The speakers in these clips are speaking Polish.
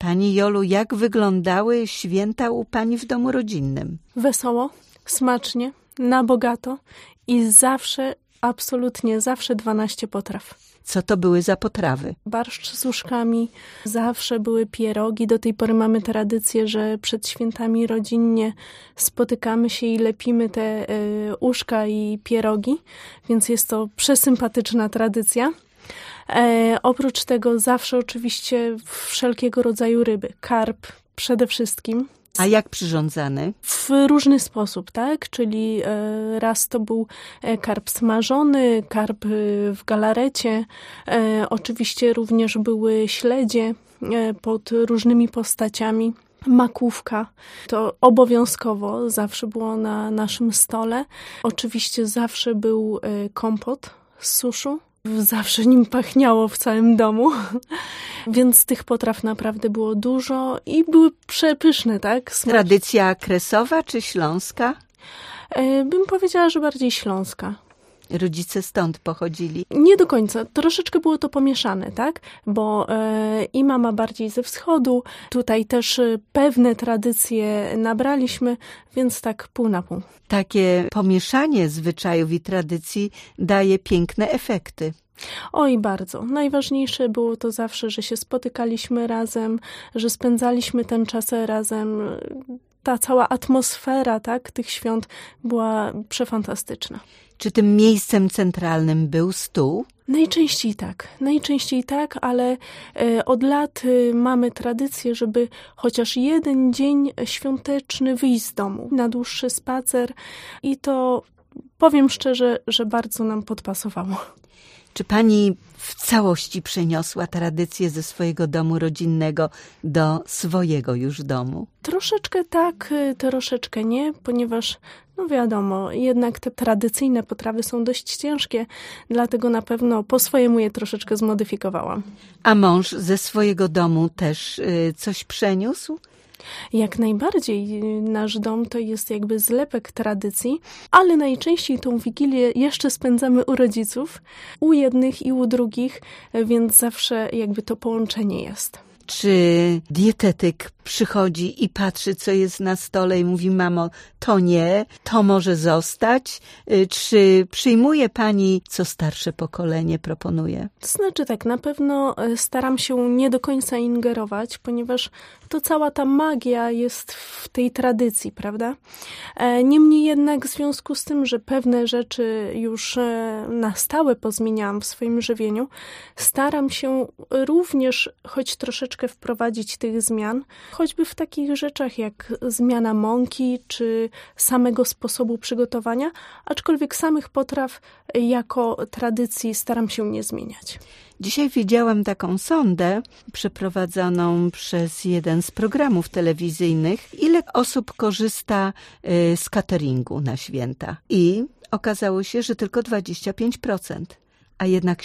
Pani Jolu, jak wyglądały święta u pani w domu rodzinnym? Wesoło, smacznie, na bogato i zawsze, absolutnie zawsze 12 potraw. Co to były za potrawy? Barszcz z uszkami, zawsze były pierogi. Do tej pory mamy tradycję, że przed świętami rodzinnie spotykamy się i lepimy te uszka i pierogi, więc jest to przesympatyczna tradycja. Oprócz tego zawsze oczywiście wszelkiego rodzaju ryby. Karp przede wszystkim. A jak przyrządzany? W różny sposób, tak? Czyli raz to był karp smażony, karp w galarecie. Oczywiście również były śledzie pod różnymi postaciami. Makówka to obowiązkowo zawsze było na naszym stole. Oczywiście zawsze był kompot z suszu. Zawsze nim pachniało w całym domu, więc tych potraw naprawdę było dużo i były przepyszne, tak? Tradycja kresowa czy śląska? Bym powiedziała, że bardziej śląska. Rodzice stąd pochodzili? Nie do końca. Troszeczkę było to pomieszane, tak? Bo i mama bardziej ze wschodu, tutaj też pewne tradycje nabraliśmy, więc tak pół na pół. Takie pomieszanie zwyczajów i tradycji daje piękne efekty. Oj, bardzo. Najważniejsze było to zawsze, że się spotykaliśmy razem, że spędzaliśmy ten czas razem. Ta cała atmosfera, tak, tych świąt była przefantastyczna. Czy tym miejscem centralnym był stół? Najczęściej tak, ale od lat mamy tradycję, żeby chociaż jeden dzień świąteczny wyjść z domu na dłuższy spacer i to powiem szczerze, że bardzo nam podpasowało. Czy pani w całości przeniosła tradycję ze swojego domu rodzinnego do swojego już domu? Troszeczkę tak, troszeczkę nie, ponieważ no wiadomo, jednak te tradycyjne potrawy są dość ciężkie, dlatego na pewno po swojemu je troszeczkę zmodyfikowałam. A mąż ze swojego domu też coś przeniósł? Jak najbardziej. Nasz dom to jest jakby zlepek tradycji, ale najczęściej tą Wigilię jeszcze spędzamy u rodziców, u jednych i u drugich, więc zawsze jakby to połączenie jest. Czy dietetyk przychodzi i patrzy, co jest na stole i mówi: mamo, to nie, to może zostać? Czy przyjmuje pani, co starsze pokolenie proponuje? To znaczy tak, na pewno staram się nie do końca ingerować, ponieważ to cała ta magia jest w tej tradycji, prawda? Niemniej jednak w związku z tym, że pewne rzeczy już na stałe pozmieniałam w swoim żywieniu, staram się również choć troszeczkę wprowadzić tych zmian, choćby w takich rzeczach jak zmiana mąki czy samego sposobu przygotowania, aczkolwiek samych potraw jako tradycji staram się nie zmieniać. Dzisiaj widziałam taką sondę przeprowadzoną przez jeden z programów telewizyjnych, ile osób korzysta z cateringu na święta. I okazało się, że tylko 25%, a jednak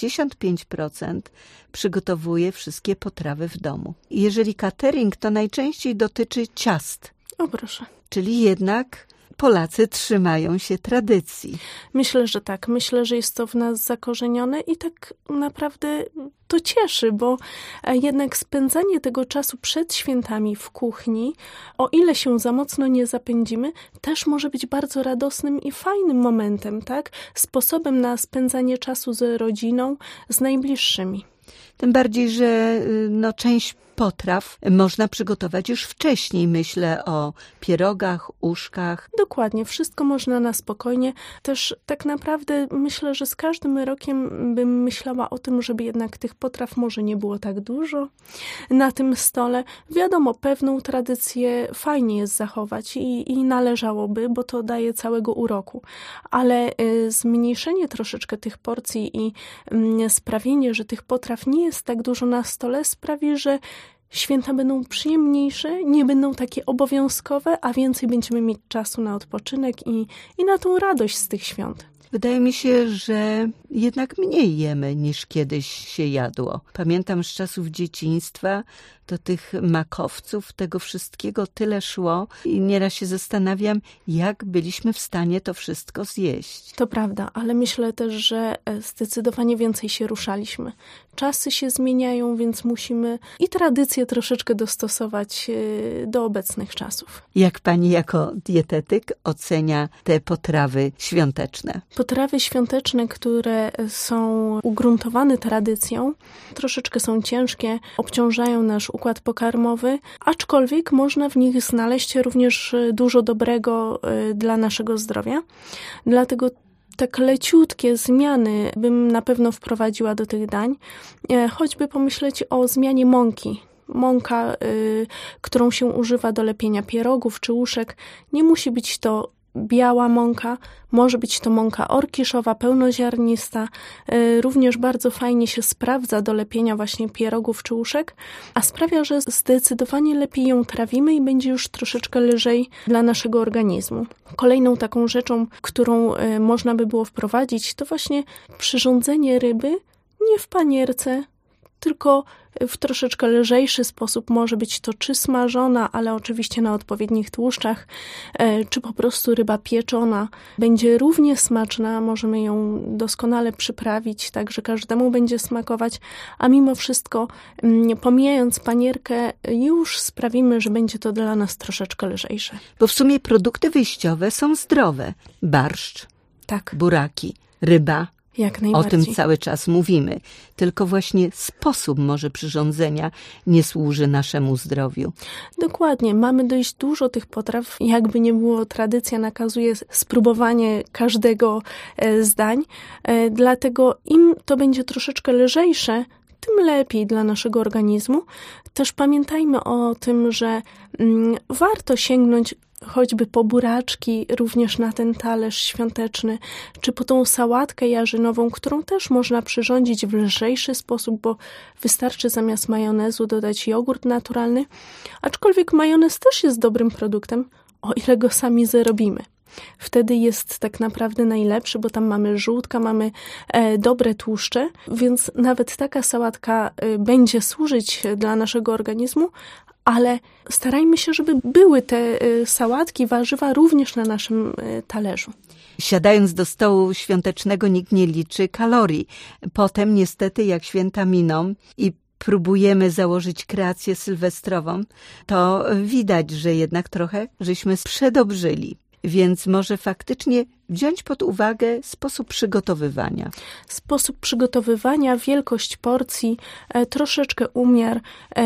75% przygotowuje wszystkie potrawy w domu. I jeżeli catering, to najczęściej dotyczy ciast. O proszę. Czyli jednak Polacy trzymają się tradycji. Myślę, że tak. Myślę, że jest to w nas zakorzenione i tak naprawdę to cieszy, bo jednak spędzanie tego czasu przed świętami w kuchni, o ile się za mocno nie zapędzimy, też może być bardzo radosnym i fajnym momentem, tak? Sposobem na spędzanie czasu z rodziną, z najbliższymi. Tym bardziej, że część potraw można przygotować już wcześniej. Myślę o pierogach, uszkach. Dokładnie, wszystko można na spokojnie. Też tak naprawdę myślę, że z każdym rokiem bym myślała o tym, żeby jednak tych potraw może nie było tak dużo na tym stole. Wiadomo, pewną tradycję fajnie jest zachować i należałoby, bo to daje całego uroku. Ale zmniejszenie troszeczkę tych porcji i sprawienie, że tych potraw nie jest tak dużo na stole, sprawi, że święta będą przyjemniejsze, nie będą takie obowiązkowe, a więcej będziemy mieć czasu na odpoczynek i na tą radość z tych świąt. Wydaje mi się, że jednak mniej jemy niż kiedyś się jadło. Pamiętam z czasów dzieciństwa, do tych makowców, tego wszystkiego tyle szło i nieraz się zastanawiam, jak byliśmy w stanie to wszystko zjeść. To prawda, ale myślę też, że zdecydowanie więcej się ruszaliśmy. czasy się zmieniają, więc musimy i tradycje troszeczkę dostosować do obecnych czasów. Jak pani jako dietetyk ocenia te potrawy świąteczne? Potrawy świąteczne, które są ugruntowane tradycją, troszeczkę są ciężkie, obciążają nasz układ pokarmowy, aczkolwiek można w nich znaleźć również dużo dobrego dla naszego zdrowia. Dlatego tak leciutkie zmiany bym na pewno wprowadziła do tych dań, choćby pomyśleć o zmianie mąki. Mąka, którą się używa do lepienia pierogów czy łuszek, nie musi być to biała mąka, może być to mąka orkiszowa, pełnoziarnista. Również bardzo fajnie się sprawdza do lepienia właśnie pierogów czy łuszek, a sprawia, że zdecydowanie lepiej ją trawimy i będzie już troszeczkę lżej dla naszego organizmu. Kolejną taką rzeczą, którą można by było wprowadzić, to właśnie przyrządzenie ryby nie w panierce, tylko w troszeczkę lżejszy sposób. Może być to czy smażona, ale oczywiście na odpowiednich tłuszczach, czy po prostu ryba pieczona. Będzie równie smaczna, możemy ją doskonale przyprawić, tak że każdemu będzie smakować, a mimo wszystko, pomijając panierkę, już sprawimy, że będzie to dla nas troszeczkę lżejsze. Bo w sumie produkty wyjściowe są zdrowe. Barszcz, tak, buraki, ryba. Jak najbardziej. O tym cały czas mówimy. Tylko właśnie sposób może przyrządzenia nie służy naszemu zdrowiu. Dokładnie. Mamy dość dużo tych potraw. Jakby nie było, tradycja nakazuje spróbowanie każdego z dań. Dlatego im to będzie troszeczkę lżejsze, tym lepiej dla naszego organizmu. Też pamiętajmy o tym, że warto sięgnąć choćby po buraczki, również na ten talerz świąteczny, czy po tą sałatkę jarzynową, którą też można przyrządzić w lżejszy sposób, bo wystarczy zamiast majonezu dodać jogurt naturalny, aczkolwiek majonez też jest dobrym produktem, o ile go sami zrobimy. Wtedy jest tak naprawdę najlepszy, bo tam mamy żółtka, mamy dobre tłuszcze, więc nawet taka sałatka będzie służyć dla naszego organizmu, ale starajmy się, żeby były te sałatki, warzywa również na naszym talerzu. Siadając do stołu świątecznego nikt nie liczy kalorii. Potem niestety jak święta miną i próbujemy założyć kreację sylwestrową, to widać, że jednak trochę żeśmy przedobrzyli. Więc może faktycznie wziąć pod uwagę sposób przygotowywania. Sposób przygotowywania, wielkość porcji, troszeczkę umiar.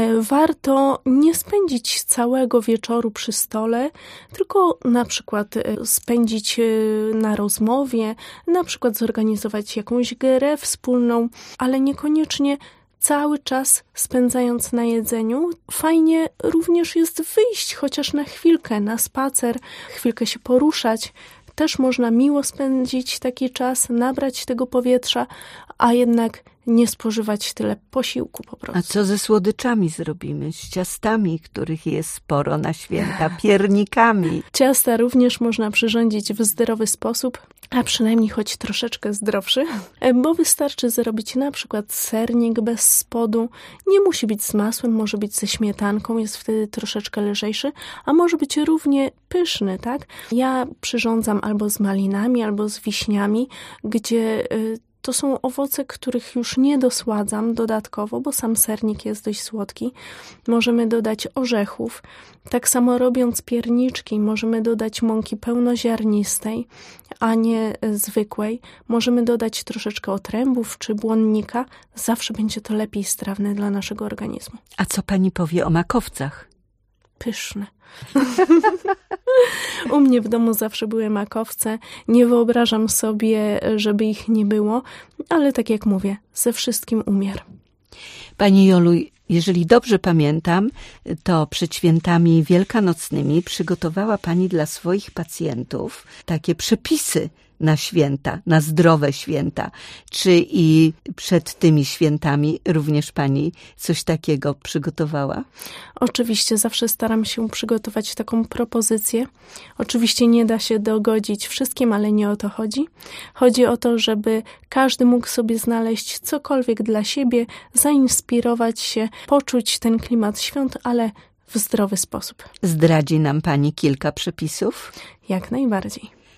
Warto nie spędzić całego wieczoru przy stole, tylko na przykład spędzić na rozmowie, na przykład zorganizować jakąś grę wspólną, ale niekoniecznie cały czas spędzając na jedzeniu. Fajnie również jest wyjść chociaż na chwilkę, na spacer, chwilkę się poruszać. Też można miło spędzić taki czas, nabrać tego powietrza, a jednak nie spożywać tyle posiłku po prostu. A co ze słodyczami zrobimy? Z ciastami, których jest sporo na święta, piernikami. Ciasta również można przyrządzić w zdrowy sposób, a przynajmniej choć troszeczkę zdrowszy, bo wystarczy zrobić na przykład sernik bez spodu. Nie musi być z masłem, może być ze śmietanką, jest wtedy troszeczkę lżejszy, a może być równie pyszny, tak? Ja przyrządzam albo z malinami, albo z wiśniami, gdzie to są owoce, których już nie dosładzam dodatkowo, bo sam sernik jest dość słodki. Możemy dodać orzechów. Tak samo robiąc pierniczki, możemy dodać mąki pełnoziarnistej, a nie zwykłej. Możemy dodać troszeczkę otrębów czy błonnika. Zawsze będzie to lepiej strawne dla naszego organizmu. A co pani powie o makowcach? Pyszne. U mnie w domu zawsze były makowce. Nie wyobrażam sobie, żeby ich nie było, ale tak jak mówię, ze wszystkim umiar. Pani Jolu, jeżeli dobrze pamiętam, to przed świętami wielkanocnymi przygotowała pani dla swoich pacjentów takie przepisy na święta, na zdrowe święta. Czy i przed tymi świętami również pani coś takiego przygotowała? Oczywiście, zawsze staram się przygotować taką propozycję. Oczywiście nie da się dogodzić wszystkim, ale nie o to chodzi. Chodzi o to, żeby każdy mógł sobie znaleźć cokolwiek dla siebie, zainspirować się, poczuć ten klimat świąt, ale w zdrowy sposób. Zdradzi nam pani kilka przepisów? Jak najbardziej.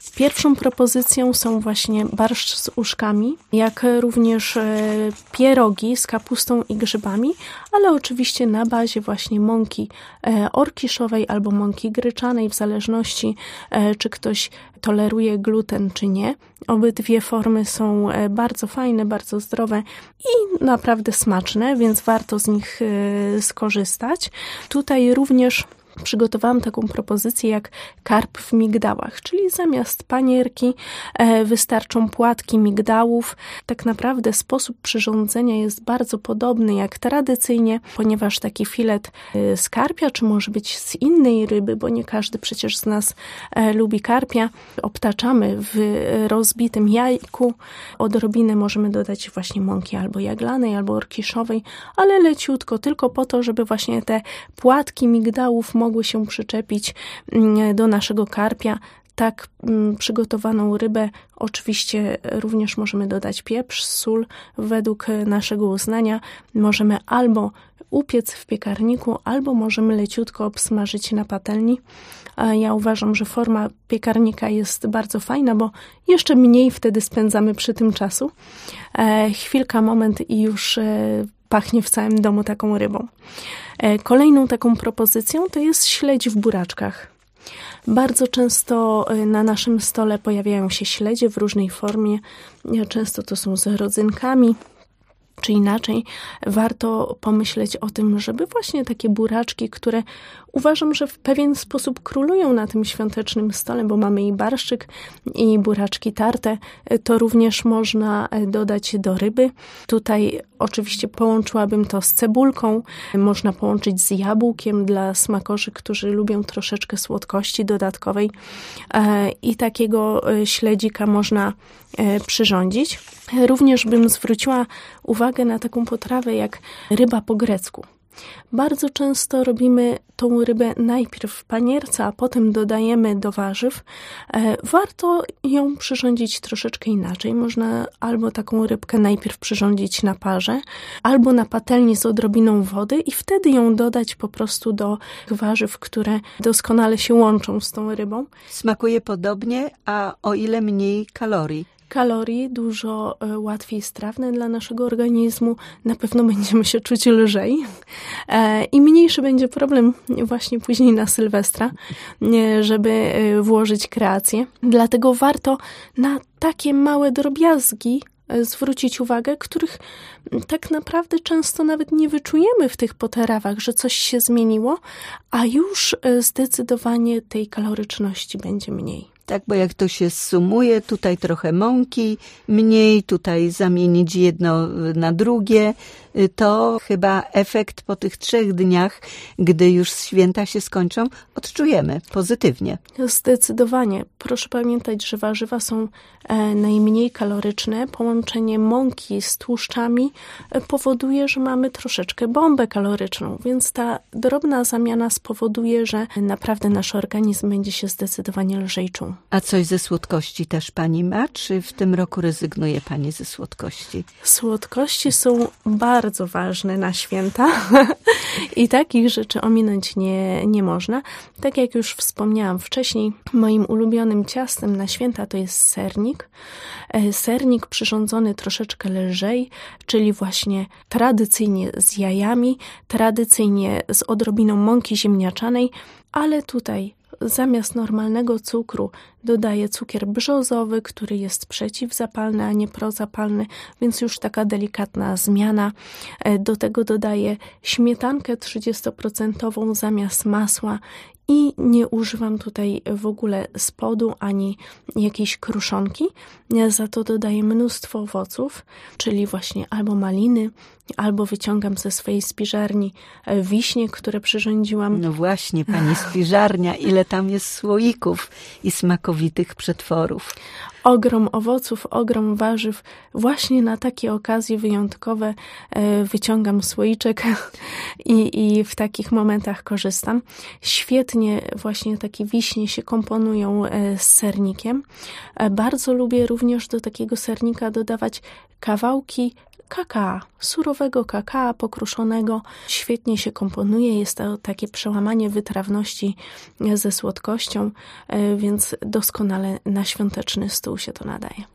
Pierwszą propozycją są właśnie barszcz z uszkami, jak również pierogi z kapustą i grzybami, ale oczywiście na bazie właśnie mąki orkiszowej albo mąki gryczanej, w zależności czy ktoś toleruje gluten czy nie. Obydwie formy są bardzo fajne, bardzo zdrowe i naprawdę smaczne, więc warto z nich skorzystać. Tutaj również przygotowałam taką propozycję jak karp w migdałach, czyli zamiast panierki wystarczą płatki migdałów. Tak naprawdę sposób przyrządzenia jest bardzo podobny jak tradycyjnie, ponieważ taki filet z karpia, czy może być z innej ryby, bo nie każdy przecież z nas lubi karpia, obtaczamy w rozbitym jajku. Odrobinę możemy dodać właśnie mąki albo jaglanej, albo orkiszowej, ale leciutko, tylko po to, żeby właśnie te płatki migdałów mogły się przyczepić do naszego karpia. Tak przygotowaną rybę oczywiście również możemy dodać pieprz, sól według naszego uznania. Możemy albo upiec w piekarniku, albo możemy leciutko obsmażyć na patelni. Ja uważam, że forma piekarnika jest bardzo fajna, bo jeszcze mniej wtedy spędzamy przy tym czasu. Chwilka, moment i już pachnie w całym domu taką rybą. Kolejną taką propozycją to jest śledź w buraczkach. Bardzo często na naszym stole pojawiają się śledzie w różnej formie. Często to są z rodzynkami, czy inaczej. Warto pomyśleć o tym, żeby właśnie takie buraczki, które uważam, że w pewien sposób królują na tym świątecznym stole, bo mamy i barszczyk, i buraczki tarte, to również można dodać do ryby. Tutaj oczywiście połączyłabym to z cebulką, można połączyć z jabłkiem dla smakorzy, którzy lubią troszeczkę słodkości dodatkowej i takiego śledzika można przyrządzić. Również bym zwróciła uwagę na taką potrawę jak ryba po grecku. Bardzo często robimy tą rybę najpierw w panierce, a potem dodajemy do warzyw. Warto ją przyrządzić troszeczkę inaczej. Można albo taką rybkę najpierw przyrządzić na parze, albo na patelni z odrobiną wody i wtedy ją dodać po prostu do warzyw, które doskonale się łączą z tą rybą. Smakuje podobnie, a o ile mniej kalorii? Kalorii dużo łatwiej strawne dla naszego organizmu. Na pewno będziemy się czuć lżej i mniejszy będzie problem właśnie później na Sylwestra, żeby włożyć kreację. Dlatego warto na takie małe drobiazgi zwrócić uwagę, których tak naprawdę często nawet nie wyczujemy w tych potrawach, że coś się zmieniło, a już zdecydowanie tej kaloryczności będzie mniej. Tak, bo jak to się zsumuje, tutaj trochę mąki mniej, tutaj zamienić jedno na drugie, to chyba efekt po tych 3 dniach, gdy już święta się skończą, odczujemy pozytywnie. Zdecydowanie. Proszę pamiętać, że warzywa są najmniej kaloryczne. Połączenie mąki z tłuszczami powoduje, że mamy troszeczkę bombę kaloryczną, więc ta drobna zamiana spowoduje, że naprawdę nasz organizm będzie się zdecydowanie lżej czuł. A coś ze słodkości też pani ma, czy w tym roku rezygnuje pani ze słodkości? Słodkości są bardzo ważne na święta i takich rzeczy ominąć nie można. Tak jak już wspomniałam wcześniej, moim ulubionym ciastem na święta to jest sernik. Sernik przyrządzony troszeczkę lżej, czyli właśnie tradycyjnie z jajami, tradycyjnie z odrobiną mąki ziemniaczanej, ale tutaj zamiast normalnego cukru dodaję cukier brzozowy, który jest przeciwzapalny, a nie prozapalny, więc już taka delikatna zmiana. Do tego dodaję śmietankę 30% zamiast masła i nie używam tutaj w ogóle spodu ani jakiejś kruszonki. Za to dodaję mnóstwo owoców, czyli właśnie albo maliny, albo wyciągam ze swojej spiżarni wiśnie, które przyrządziłam. No właśnie, pani spiżarnia, ile tam jest słoików i smakowitych przetworów. Ogrom owoców, ogrom warzyw. Właśnie na takie okazje wyjątkowe wyciągam słoiczek i w takich momentach korzystam. Świetnie właśnie takie wiśnie się komponują z sernikiem. Bardzo lubię również do takiego sernika dodawać kawałki kakao, surowego kakao pokruszonego. Świetnie się komponuje, jest to takie przełamanie wytrawności ze słodkością, więc doskonale na świąteczny stół się to nadaje.